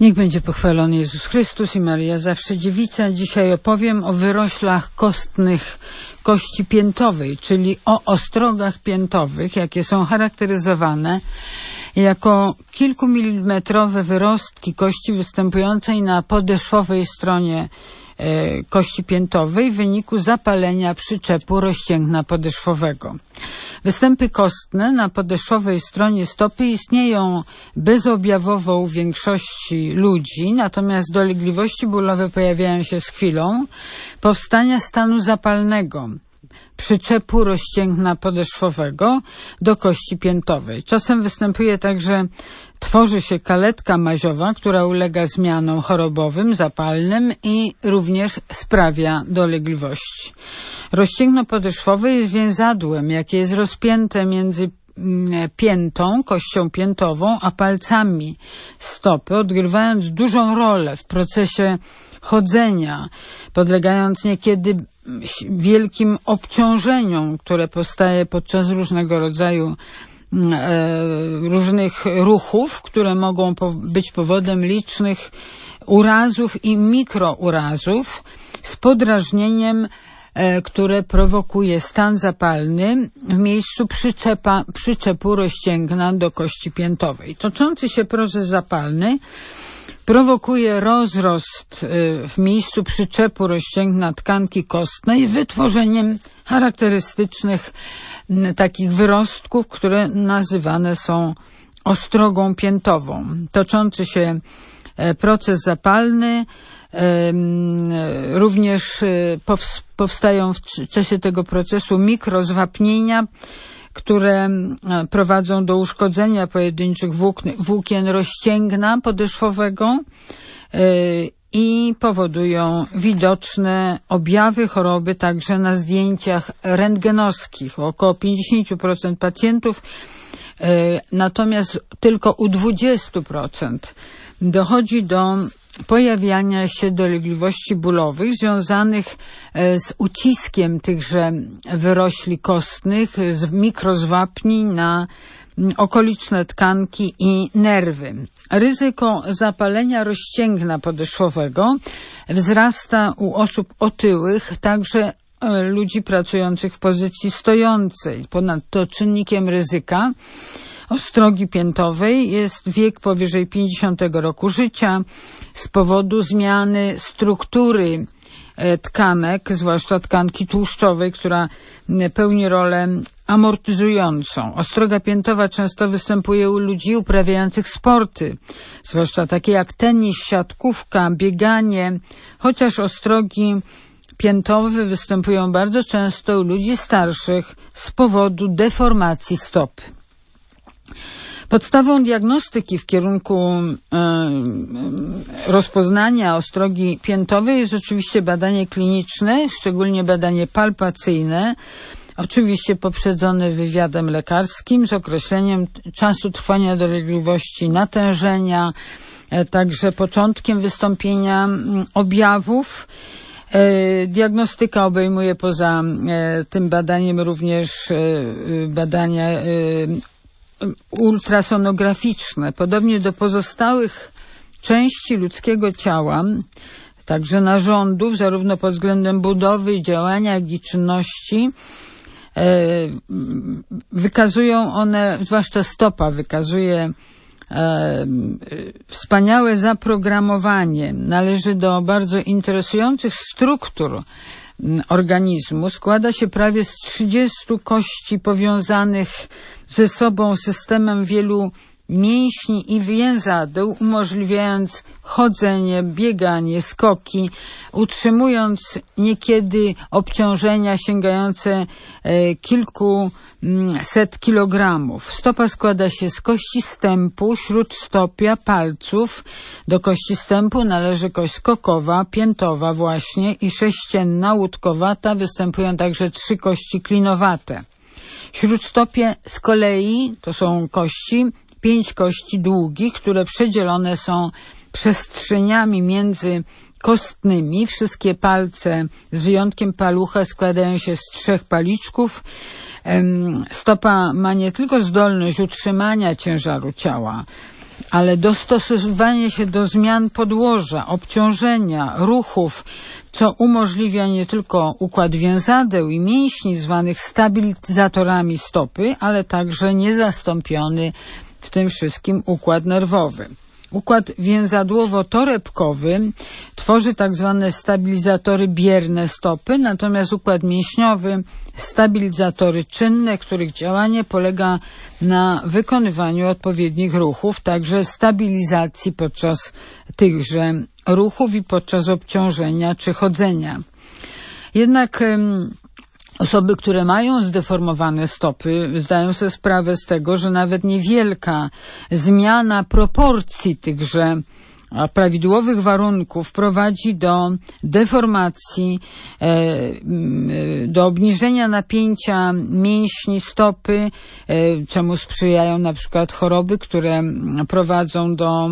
Niech będzie pochwalony Jezus Chrystus i Maryja zawsze dziewica. Dzisiaj opowiem o wyroślach kostnych kości piętowej, czyli o ostrogach piętowych, jakie są charakteryzowane jako kilkumilimetrowe wyrostki kości występującej na podeszwowej stronie kości piętowej w wyniku zapalenia przyczepu rozcięgna podeszwowego. Występy kostne na podeszwowej stronie stopy istnieją bezobjawowo u większości ludzi, natomiast dolegliwości bólowe pojawiają się z chwilą powstania stanu zapalnego przyczepu rozcięgna podeszwowego do kości piętowej. Czasem występuje także, tworzy się kaletka maziowa, która ulega zmianom chorobowym, zapalnym i również sprawia dolegliwości. Rozcięgno podeszwowe jest więzadłem, jakie jest rozpięte między piętą, kością piętową, a palcami stopy, odgrywając dużą rolę w procesie chodzenia, podlegając niekiedy wielkim obciążeniom, które powstaje podczas różnego rodzaju różnych ruchów, które mogą być powodem licznych urazów i mikrourazów z podrażnieniem, które prowokuje stan zapalny w miejscu przyczepu rozcięgna do kości piętowej. Toczący się proces zapalny prowokuje rozrost w miejscu przyczepu rozcięgna tkanki kostnej wytworzeniem charakterystycznych takich wyrostków, które nazywane są ostrogą piętową. Toczący się proces zapalny, również powstają w czasie tego procesu mikrozwapnienia, które prowadzą do uszkodzenia pojedynczych włókien rozcięgna podeszwowego i powodują widoczne objawy choroby także na zdjęciach rentgenowskich. Około 50% pacjentów, natomiast tylko u 20% dochodzi do pojawiania się dolegliwości bólowych związanych z uciskiem tychże wyrośli kostnych, z mikrozwapni na okoliczne tkanki i nerwy. Ryzyko zapalenia rozcięgna podeszwowego wzrasta u osób otyłych, także ludzi pracujących w pozycji stojącej. Ponadto czynnikiem ryzyka ostrogi piętowej jest wiek powyżej 50 roku życia z powodu zmiany struktury tkanek, zwłaszcza tkanki tłuszczowej, która pełni rolę amortyzującą. Ostroga piętowa często występuje u ludzi uprawiających sporty, zwłaszcza takie jak tenis, siatkówka, bieganie, chociaż ostrogi piętowe występują bardzo często u ludzi starszych z powodu deformacji stopy. Podstawą diagnostyki w kierunku rozpoznania ostrogi piętowej jest oczywiście badanie kliniczne, szczególnie badanie palpacyjne, oczywiście poprzedzone wywiadem lekarskim z określeniem czasu trwania dolegliwości, natężenia, także początkiem wystąpienia objawów. Diagnostyka obejmuje poza tym badaniem również badania ultrasonograficzne. Podobnie do pozostałych części ludzkiego ciała, także narządów, zarówno pod względem budowy, działania, jak i czynności, wykazują one, zwłaszcza stopa wykazuje wspaniałe zaprogramowanie. Należy do bardzo interesujących struktur organizmu. Składa się prawie z 30 kości powiązanych ze sobą systemem wielu mięśni i więzadeł, umożliwiając chodzenie, bieganie, skoki, utrzymując niekiedy obciążenia sięgające kilkuset kilogramów. Stopa składa się z kości stępu, śródstopia, palców. Do kości stępu należy kość skokowa, piętowa właśnie i sześcienna, łódkowata. Występują także 3 kości klinowate. Śródstopie z kolei to są 5 kości długich, które przedzielone są przestrzeniami między kostnymi. Wszystkie palce, z wyjątkiem palucha, składają się z 3 paliczków. Stopa ma nie tylko zdolność utrzymania ciężaru ciała, ale dostosowywanie się do zmian podłoża, obciążenia, ruchów, co umożliwia nie tylko układ więzadeł i mięśni zwanych stabilizatorami stopy, ale także niezastąpiony w tym wszystkim układ nerwowy. Układ więzadłowo-torebkowy tworzy tak zwane stabilizatory bierne stopy, natomiast układ mięśniowy stabilizatory czynne, których działanie polega na wykonywaniu odpowiednich ruchów, także stabilizacji podczas tychże ruchów i podczas obciążenia czy chodzenia. Jednak osoby, które mają zdeformowane stopy, zdają sobie sprawę z tego, że nawet niewielka zmiana proporcji tychże prawidłowych warunków prowadzi do deformacji, do obniżenia napięcia mięśni stopy, czemu sprzyjają na przykład choroby, które prowadzą do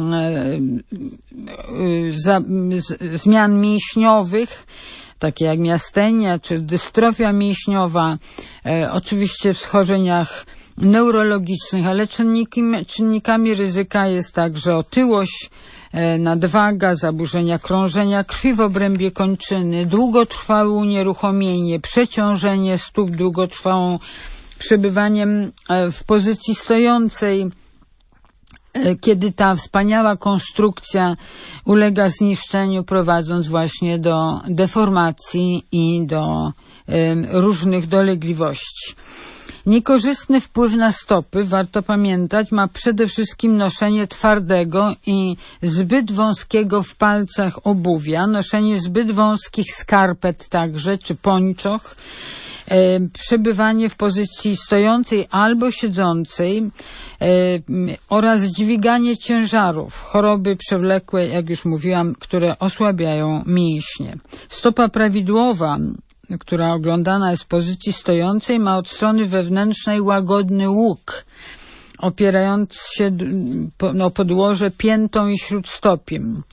zmian mięśniowych, takie jak miastenia czy dystrofia mięśniowa, oczywiście w schorzeniach neurologicznych, ale czynnikami ryzyka jest także otyłość, nadwaga, zaburzenia krążenia krwi w obrębie kończyny, długotrwałe unieruchomienie, przeciążenie stóp długotrwałą przebywaniem w pozycji stojącej, kiedy ta wspaniała konstrukcja ulega zniszczeniu, prowadząc właśnie do deformacji i do różnych dolegliwości. Niekorzystny wpływ na stopy, warto pamiętać, ma przede wszystkim noszenie twardego i zbyt wąskiego w palcach obuwia, noszenie zbyt wąskich skarpet także, czy pończoch, przebywanie w pozycji stojącej albo siedzącej oraz dźwiganie ciężarów, choroby przewlekłe, jak już mówiłam, które osłabiają mięśnie. Stopa prawidłowa, która oglądana jest w pozycji stojącej, ma od strony wewnętrznej łagodny łuk, opierając się o podłoże piętą i śródstopiem.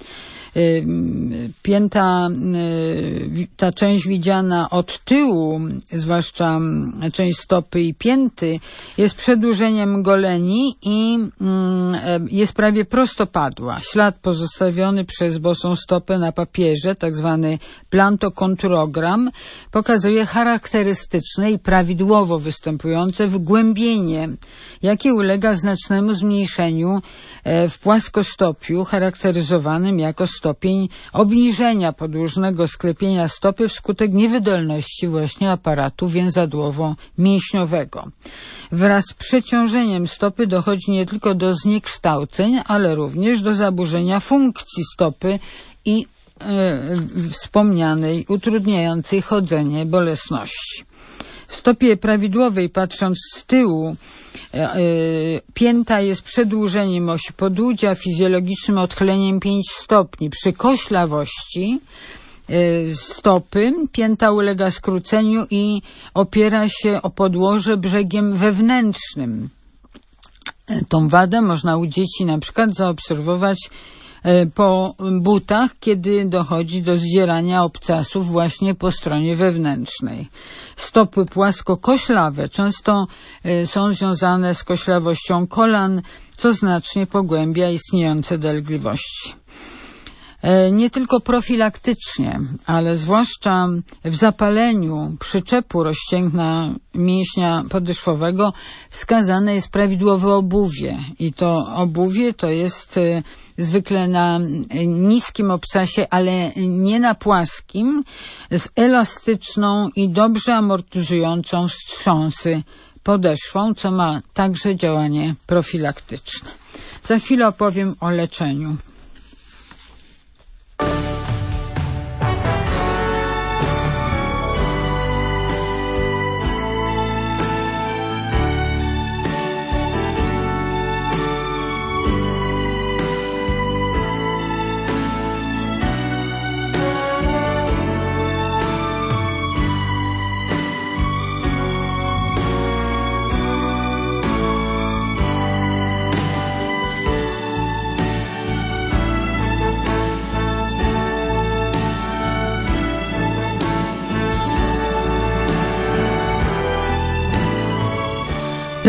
Pięta, ta część widziana od tyłu, zwłaszcza część stopy i pięty, jest przedłużeniem goleni i jest prawie prostopadła. Ślad pozostawiony przez bosą stopę na papierze, tak zwany plantokonturogram, pokazuje charakterystyczne i prawidłowo występujące wgłębienie, jakie ulega znacznemu zmniejszeniu w płaskostopiu, charakteryzowanym jako stopień obniżenia podłużnego sklepienia stopy wskutek niewydolności właśnie aparatu więzadłowo-mięśniowego. Wraz z przeciążeniem stopy dochodzi nie tylko do zniekształceń, ale również do zaburzenia funkcji stopy i wspomnianej, utrudniającej chodzenie bolesności. W stopie prawidłowej, patrząc z tyłu, pięta jest przedłużeniem osi podłudzia, fizjologicznym odchyleniem 5 stopni. Przy koślawości stopy pięta ulega skróceniu i opiera się o podłoże brzegiem wewnętrznym. Tą wadę można u dzieci na przykład zaobserwować po butach, kiedy dochodzi do zdzierania obcasów właśnie po stronie wewnętrznej. Stopy płaskokoślawe często są związane z koślawością kolan, co znacznie pogłębia istniejące dolegliwości. Nie tylko profilaktycznie, ale zwłaszcza w zapaleniu przyczepu rozcięgna mięśnia podeszwowego wskazane jest prawidłowe obuwie. I to obuwie to jest zwykle na niskim obcasie, ale nie na płaskim, z elastyczną i dobrze amortyzującą wstrząsy podeszwą, co ma także działanie profilaktyczne. Za chwilę opowiem o leczeniu.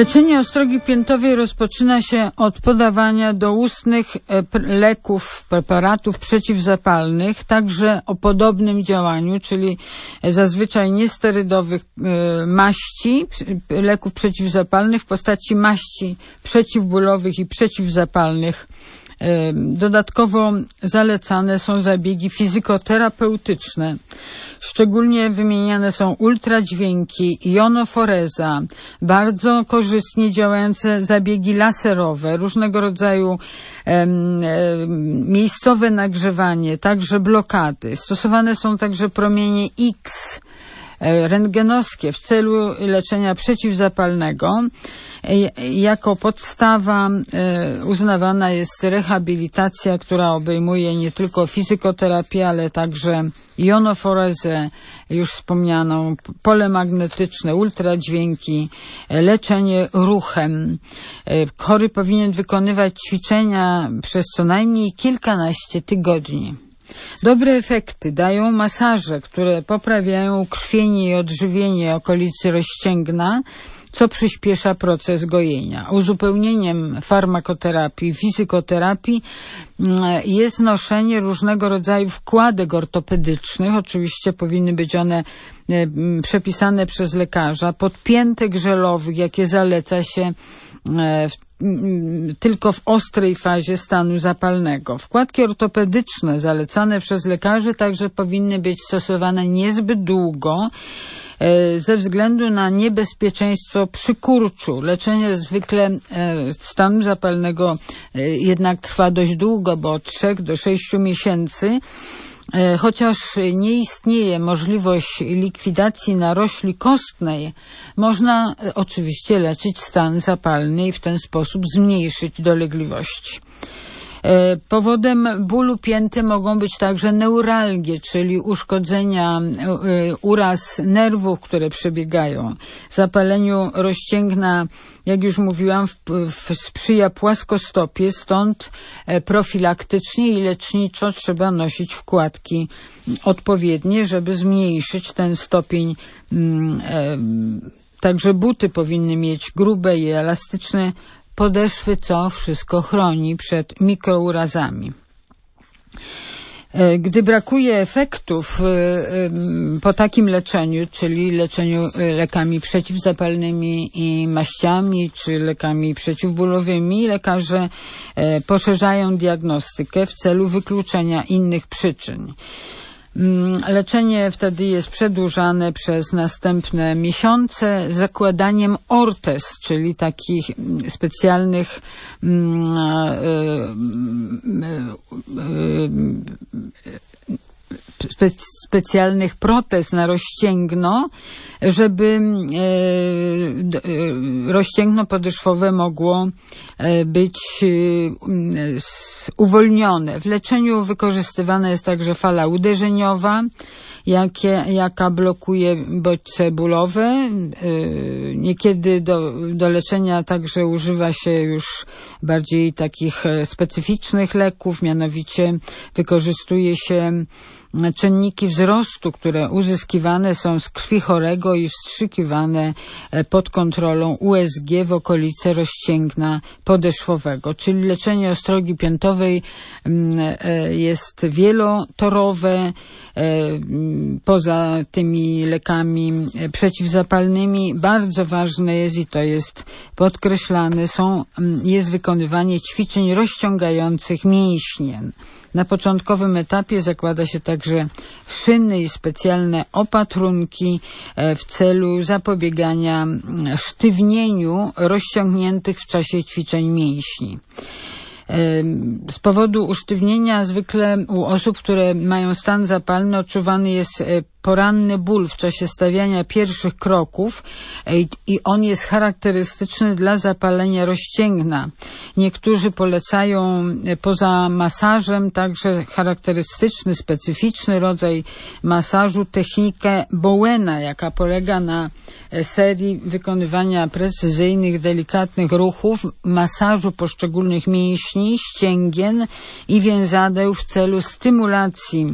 Leczenie ostrogi piętowej rozpoczyna się od podawania doustnych leków, preparatów przeciwzapalnych, także o podobnym działaniu, czyli zazwyczaj niesterydowych maści, leków przeciwzapalnych w postaci maści przeciwbólowych i przeciwzapalnych. Dodatkowo zalecane są zabiegi fizykoterapeutyczne. Szczególnie wymieniane są ultradźwięki, jonoforeza, bardzo korzystnie działające zabiegi laserowe, różnego rodzaju miejscowe nagrzewanie, także blokady. Stosowane są także promienie X, rentgenowskie w celu leczenia przeciwzapalnego. Jako podstawa uznawana jest rehabilitacja, która obejmuje nie tylko fizykoterapię, ale także jonoforezę, już wspomnianą, pole magnetyczne, ultradźwięki, leczenie ruchem. Chory powinien wykonywać ćwiczenia przez co najmniej kilkanaście tygodni. Dobre efekty dają masaże, które poprawiają ukrwienie i odżywienie okolicy rozścięgna, co przyspiesza proces gojenia. Uzupełnieniem farmakoterapii, fizykoterapii jest noszenie różnego rodzaju wkładek ortopedycznych. Oczywiście powinny być one przepisane przez lekarza, podpiętek żelowych, jakie zaleca się tylko w ostrej fazie stanu zapalnego. Wkładki ortopedyczne zalecane przez lekarzy także powinny być stosowane niezbyt długo, ze względu na niebezpieczeństwo przykurczu. Leczenie zwykle stanu zapalnego jednak trwa dość długo, bo od 3 do 6 miesięcy. Chociaż nie istnieje możliwość likwidacji narośli kostnej, można oczywiście leczyć stan zapalny i w ten sposób zmniejszyć dolegliwości. Powodem bólu pięty mogą być także neuralgie, czyli uszkodzenia, uraz nerwów, które przebiegają. Zapaleniu rozścięgna, jak już mówiłam, sprzyja płaskostopie, stąd profilaktycznie i leczniczo trzeba nosić wkładki odpowiednie, żeby zmniejszyć ten stopień. Także buty powinny mieć grube i elastyczne podeszwy, co wszystko chroni przed mikrourazami. Gdy brakuje efektów po takim leczeniu, czyli leczeniu lekami przeciwzapalnymi i maściami, czy lekami przeciwbólowymi, lekarze poszerzają diagnostykę w celu wykluczenia innych przyczyn. Leczenie wtedy jest przedłużane przez następne miesiące zakładaniem ortez, czyli takich specjalnych specjalnych protez na rozścięgno, żeby rozścięgno podeszwowe mogło być uwolnione. W leczeniu wykorzystywana jest także fala uderzeniowa, jaka blokuje bodźce bólowe. Niekiedy do leczenia także używa się już bardziej takich specyficznych leków, mianowicie wykorzystuje się czynniki wzrostu, które uzyskiwane są z krwi chorego i wstrzykiwane pod kontrolą USG w okolice rozścięgna podeszwowego. Czyli leczenie ostrogi piętowej jest wielotorowe. Poza tymi lekami przeciwzapalnymi bardzo ważne jest, i to jest podkreślane, jest wykonywanie ćwiczeń rozciągających mięśnie. Na początkowym etapie zakłada się także szyny i specjalne opatrunki w celu zapobiegania sztywnieniu rozciągniętych w czasie ćwiczeń mięśni. Z powodu usztywnienia zwykle u osób, które mają stan zapalny, odczuwany jest poranny ból w czasie stawiania pierwszych kroków i on jest charakterystyczny dla zapalenia rozścięgna. Niektórzy polecają poza masażem także charakterystyczny, specyficzny rodzaj masażu, technikę Bowena, jaka polega na serii wykonywania precyzyjnych, delikatnych ruchów, masażu poszczególnych mięśni, ścięgien i więzadeł w celu stymulacji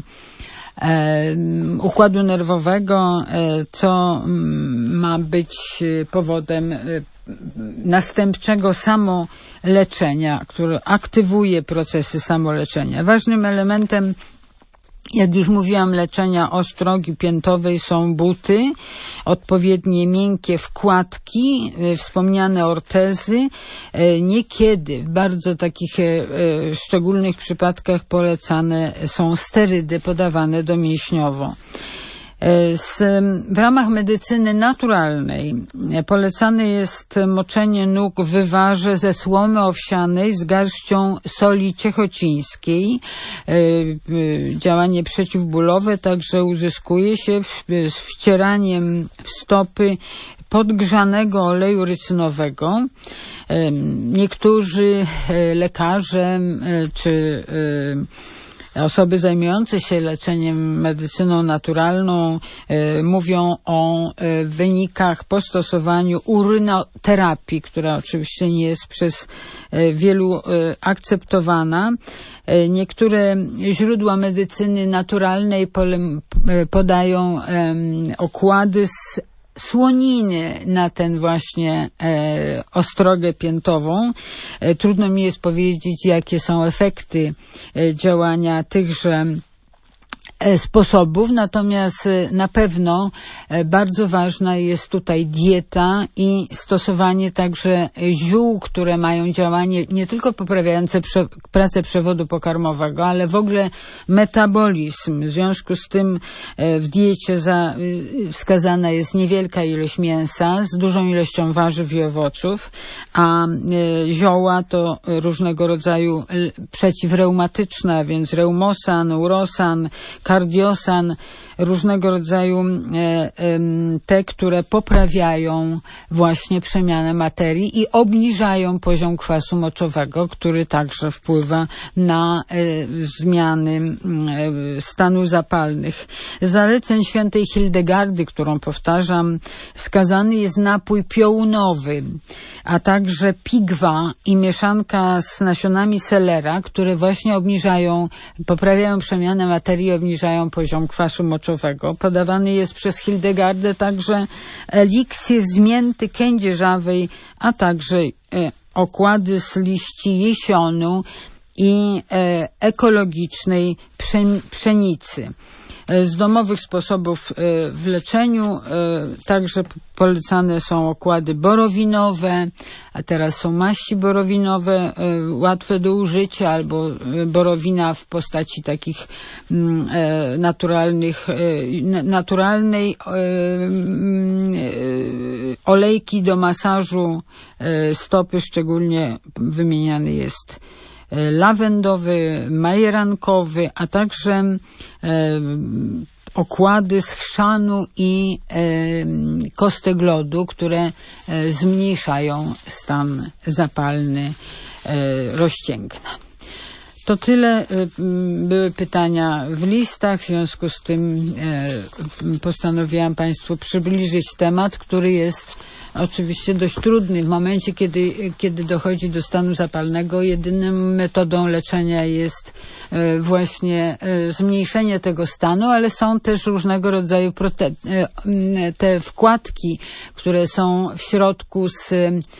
układu nerwowego, co ma być powodem następczego samoleczenia, który aktywuje procesy samoleczenia. Ważnym elementem, jak już mówiłam, leczenia ostrogi piętowej są buty, odpowiednie miękkie wkładki, wspomniane ortezy. Niekiedy w bardzo takich szczególnych przypadkach polecane są sterydy podawane domięśniowo. W ramach medycyny naturalnej polecane jest moczenie nóg w wywarze ze słomy owsianej z garścią soli ciechocińskiej. Działanie przeciwbólowe także uzyskuje się z wcieraniem w stopy podgrzanego oleju rycynowego. Niektórzy lekarze czy osoby zajmujące się leczeniem medycyną naturalną mówią o wynikach po stosowaniu urynoterapii, która oczywiście nie jest przez wielu akceptowana. Niektóre źródła medycyny naturalnej podają okłady z słoniny na ten właśnie ostrogę piętową. Trudno mi jest powiedzieć, jakie są efekty działania tychże sposobów, natomiast na pewno bardzo ważna jest tutaj dieta i stosowanie także ziół, które mają działanie nie tylko poprawiające pracę przewodu pokarmowego, ale w ogóle metabolizm. W związku z tym w diecie wskazana jest niewielka ilość mięsa z dużą ilością warzyw i owoców, a zioła to różnego rodzaju przeciwreumatyczne, więc reumosan, urosan, kardiosan, różnego rodzaju te, które poprawiają właśnie przemianę materii i obniżają poziom kwasu moczowego, który także wpływa na zmiany stanu zapalnych. Z zaleceń świętej Hildegardy, którą powtarzam, wskazany jest napój piołunowy, a także pigwa i mieszanka z nasionami selera, które właśnie poprawiają przemianę materii, obniżają poziom kwasu moczowego. Podawany jest przez Hildegardę także eliksir z mięty kędzierzawej, a także okłady z liści jesionu i ekologicznej pszenicy. Z domowych sposobów w leczeniu także polecane są okłady borowinowe, a teraz są maści borowinowe łatwe do użycia, albo borowina w postaci takich naturalnej olejki do masażu stopy, szczególnie wymieniany jest lawendowy, majerankowy, a także okłady z chrzanu i kostek lodu, które zmniejszają stan zapalny rozcięgna. To tyle były pytania w listach, w związku z tym postanowiłam Państwu przybliżyć temat, który jest oczywiście dość trudny. W momencie, kiedy dochodzi do stanu zapalnego, jedyną metodą leczenia jest właśnie zmniejszenie tego stanu, ale są też różnego rodzaju te wkładki, które są w środku z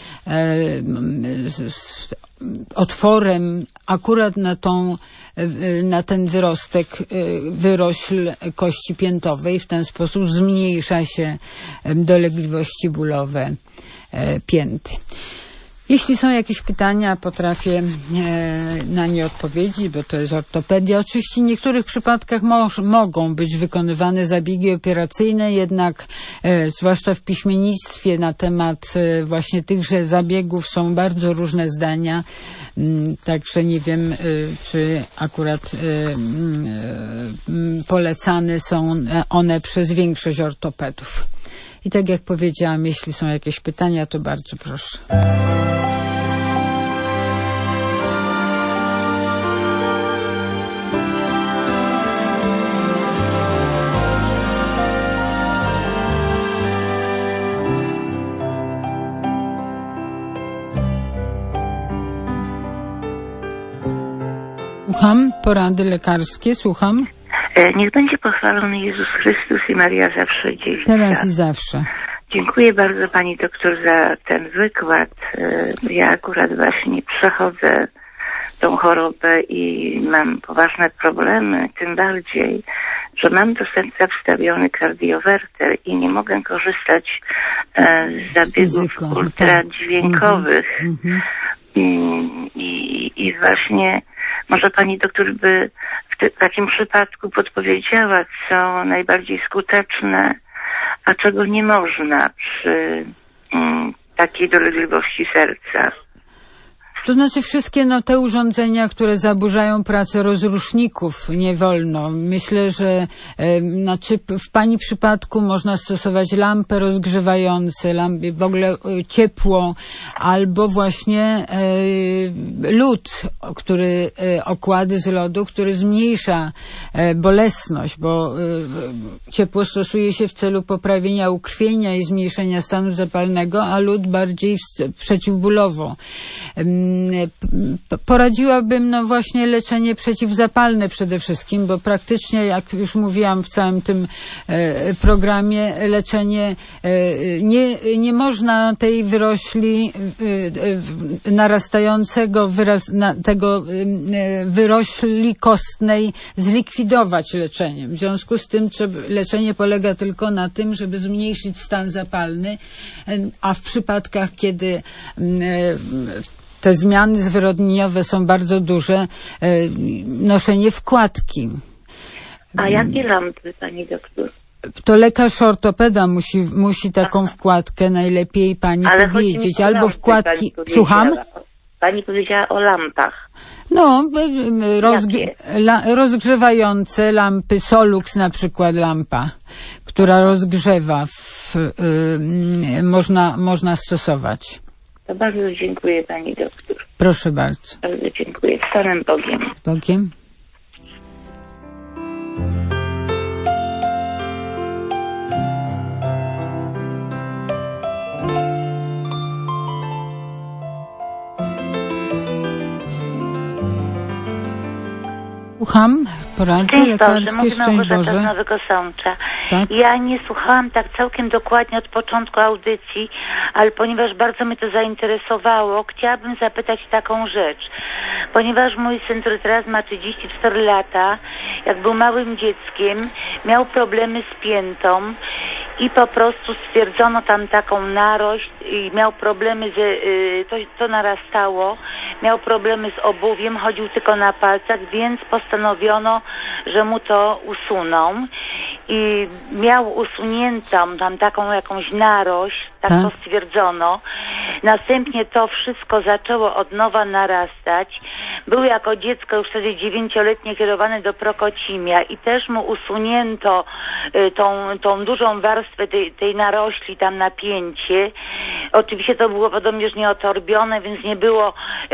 otworem akurat na ten wyrośl kości piętowej. W ten sposób zmniejsza się dolegliwości bólowe pięty. Jeśli są jakieś pytania, potrafię na nie odpowiedzieć, bo to jest ortopedia. Oczywiście w niektórych przypadkach mogą być wykonywane zabiegi operacyjne, jednak zwłaszcza w piśmiennictwie na temat właśnie tychże zabiegów są bardzo różne zdania. Także nie wiem, czy akurat polecane są one przez większość ortopedów. I tak jak powiedziałam, jeśli są jakieś pytania, to bardzo proszę. Słucham, porady lekarskie, słucham. Niech będzie pochwalony Jezus Chrystus i Maria zawsze dziewica. Teraz i zawsze. Dziękuję bardzo pani doktor za ten wykład. Ja akurat właśnie przechodzę tą chorobę i mam poważne problemy, tym bardziej, że mam do serca wstawiony kardiowerter i nie mogę korzystać z zabiegów ultradźwiękowych. I właśnie może pani doktor by w takim przypadku podpowiedziała, co najbardziej skuteczne, a czego nie można przy takiej dolegliwości serca. To znaczy wszystkie te urządzenia, które zaburzają pracę rozruszników, nie wolno. Myślę, że w pani przypadku można stosować lampy rozgrzewające, lampy, w ogóle ciepło, albo właśnie lód, okłady z lodu, który zmniejsza bolesność, bo ciepło stosuje się w celu poprawienia ukrwienia i zmniejszenia stanu zapalnego, a lód bardziej przeciwbólowo. Poradziłabym właśnie leczenie przeciwzapalne przede wszystkim, bo praktycznie, jak już mówiłam w całym tym programie, leczenie nie można tej wyrośli narastającego tego wyrośli kostnej zlikwidować leczeniem. W związku z tym leczenie polega tylko na tym, żeby zmniejszyć stan zapalny, a w przypadkach, kiedy te zmiany zwyrodnieniowe są bardzo duże, noszenie wkładki. A jakie lampy, pani doktor? To lekarz ortopeda musi taką wkładkę najlepiej pani powiedzieć. Albo lampy, wkładki... Słucham? Pani powiedziała o lampach. Rozgrzewające lampy, Solux na przykład lampa, która rozgrzewa, można stosować. To bardzo dziękuję pani doktor. Proszę bardzo. Bardzo dziękuję. Z Panem Bogiem. Z Bogiem. Słucham, porady lekarskie, szczęść Boże. Z Nowego Sącza. Tak? Ja nie słuchałam tak całkiem dokładnie od początku audycji, ale ponieważ bardzo mnie to zainteresowało, chciałabym zapytać taką rzecz. Ponieważ mój syn, który teraz ma 34 lata, jak był małym dzieckiem, miał problemy z piętą i po prostu stwierdzono tam taką narość i miał problemy, to narastało, miał problemy z obuwiem, chodził tylko na palcach, więc postanowiono, że mu to usuną i miał usuniętą tam taką jakąś narość, tak to stwierdzono. Następnie to wszystko zaczęło od nowa narastać. Był jako dziecko już wtedy 9-letnie kierowany do Prokocimia i też mu usunięto tą dużą warstwę tej narośli, tam napięcie. Oczywiście to było podobnież nieotorbione, więc nie było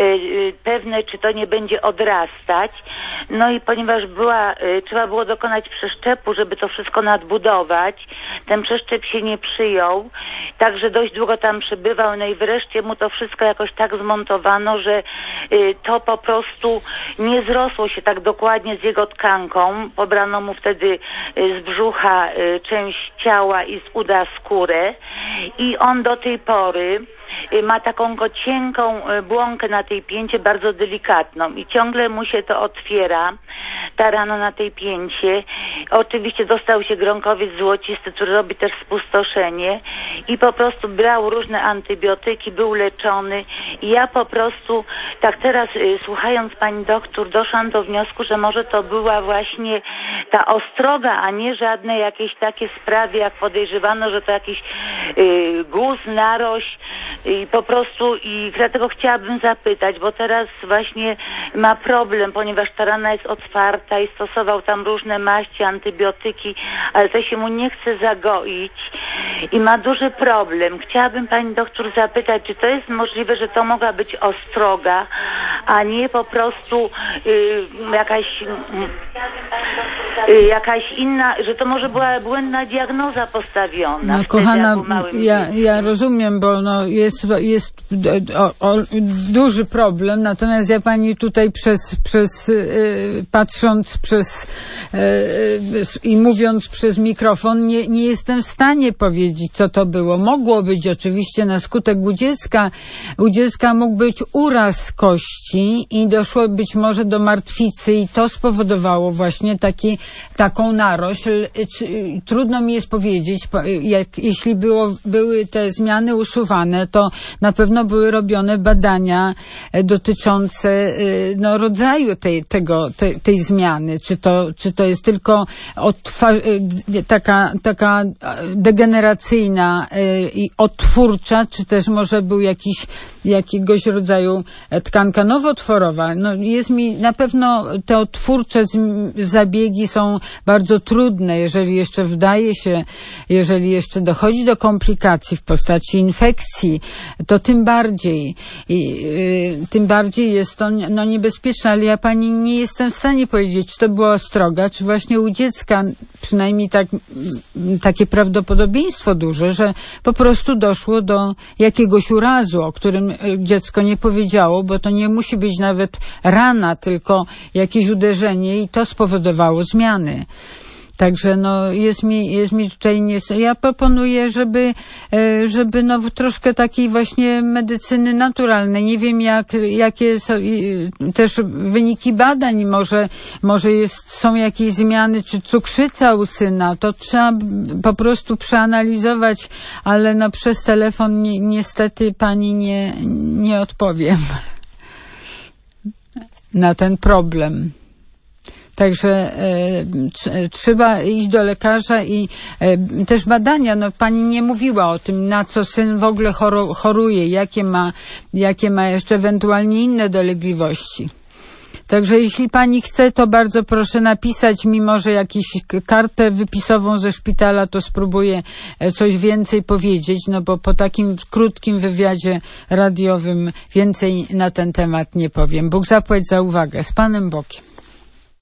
pewne, czy to nie będzie odrastać. No i ponieważ trzeba było dokonać przeszczepu, żeby to wszystko nadbudować, ten przeszczep się nie przyjął, także dość długo tam przebywał, no i wreszcie mu to wszystko jakoś tak zmontowano, że to po prostu nie zrosło się tak dokładnie z jego tkanką. Pobrano mu wtedy z brzucha część ciała i z uda skórę i on do tej pory ma taką cienką błąkę na tej pięcie, bardzo delikatną i ciągle mu się to otwiera, ta rana na tej pięcie. Oczywiście dostał się gronkowiec złocisty, który robi też spustoszenie i po prostu brał różne antybiotyki, był leczony i ja po prostu tak teraz słuchając pani doktor doszłam do wniosku, że może to była właśnie ta ostroga, a nie żadne jakieś takie sprawy, jak podejrzewano, że to jakiś guz, narość i po prostu i dlatego chciałabym zapytać, bo teraz właśnie ma problem, ponieważ ta rana jest otwarta i stosował tam różne maści, antybiotyki, ale to się mu nie chce zagoić i ma duży problem. Chciałabym pani doktor zapytać, czy to jest możliwe, że to mogła być ostroga, a nie po prostu jakaś jakaś inna, że to może była błędna diagnoza postawiona. No kochana, ja rozumiem, bo no jest duży problem, natomiast ja pani tutaj patrząc i mówiąc przez mikrofon nie jestem w stanie powiedzieć, co to było. Mogło być oczywiście na skutek u dziecka mógł być uraz kości i doszło być może do martwicy i to spowodowało właśnie taką narośl. Trudno mi jest powiedzieć, jeśli były te zmiany usuwane, to na pewno były robione badania dotyczące rodzaju tej zmiany. Czy to jest tylko taka degeneracyjna i odtwórcza, czy też może był jakiegoś rodzaju tkanka nowotworowa. No jest mi na pewno te odtwórcze zabiegi są bardzo trudne, jeżeli jeszcze dochodzi do komplikacji w postaci infekcji, to tym bardziej jest to niebezpieczne, ale ja pani nie jestem w stanie powiedzieć, czy to była ostroga, czy właśnie u dziecka, przynajmniej takie prawdopodobieństwo duże, że po prostu doszło do jakiegoś urazu, o którym dziecko nie powiedziało, bo to nie musi być nawet rana, tylko jakieś uderzenie i to spowodowało zmiany. Także jest mi tutaj ja proponuję, żeby troszkę takiej właśnie medycyny naturalnej. Nie wiem jakie są też wyniki badań, może są jakieś zmiany, czy cukrzyca u syna, to trzeba po prostu przeanalizować, ale przez telefon niestety pani nie odpowiem na ten problem. Także trzeba iść do lekarza i też badania, pani nie mówiła o tym, na co syn w ogóle choruje, jakie ma jeszcze ewentualnie inne dolegliwości. Także jeśli pani chce, to bardzo proszę napisać mi może jakąś kartę wypisową ze szpitala, to spróbuję coś więcej powiedzieć, bo po takim krótkim wywiadzie radiowym więcej na ten temat nie powiem. Bóg zapłać za uwagę. Z Panem Bogiem.